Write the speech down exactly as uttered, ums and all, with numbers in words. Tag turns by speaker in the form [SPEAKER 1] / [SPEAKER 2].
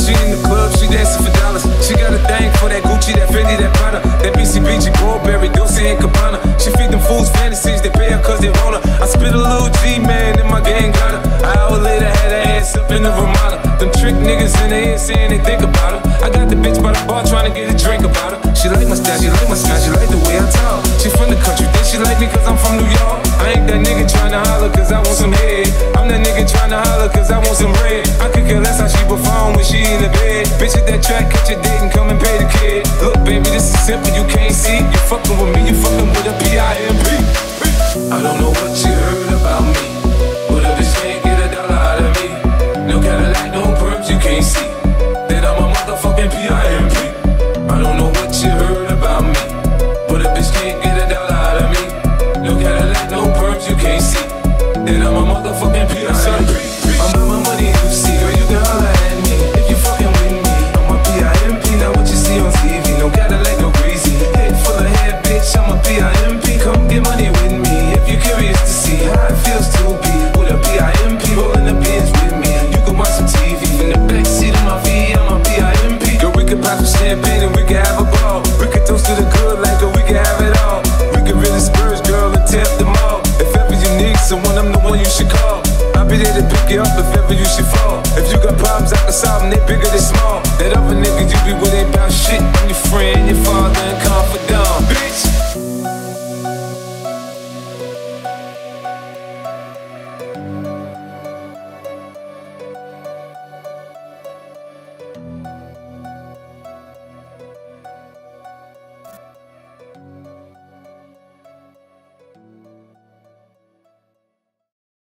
[SPEAKER 1] She in the club, she dancing for dollars. She got a thing for that Gucci, that Fendi, that Prada, that B C B G, Burberry, Dolce and Gabbana. She feed them fools fantasies, they pay her cause they want her. I spit a little G, man, and my gang got her. An hour later, had her ass up in the Ramada. Them trick niggas in the head saying they think about her. I got the bitch by the bar trying to get a drink about her. She like my style, she like my smile, she like the way I talk. She from the country, think she like me cause I'm from New York. I ain't that nigga tryna holler cause I want some head. I'm that nigga tryna holler cause I want some bread. I could care less how she perform when she in the bed. Bitch at that track, catch a date and come and pay the kid. Look baby, this is simple, you can't see. You fucking with me, you fucking with a P I M P. I don't know what you heard about me, but a bitch can't get a dollar out of me. No Cadillac, no perms, you can't see that I'm a motherfucking P I M P. I don't know what you heard about me, but a bitch can't get a dollar out of me. No Cadillac, no perms, you can't see that I'm a motherfucking P I M P. I'm about my money, you see, girl, you can holler at me if you fucking with me. I'm a P I M P, not what you see on T V. No Cadillac, no greasy, head full of hair, bitch. I'm a P I M P, come get money with me if you're curious to see how it feels to be with a P I M P rolling the bins with me. You can watch some T V in the backseat of my V. I'm a P I M P. Girl, we could pop some champagne and we could have a ball. We could toast to the good like girl, we could have it all. We could really spurge, girl, and tap them all. If ever you need someone, I'm the one you should call. I'll be there to pick you up if ever you should fall. If you got problems, I can solve them, they bigger, they small. That other nigga you be with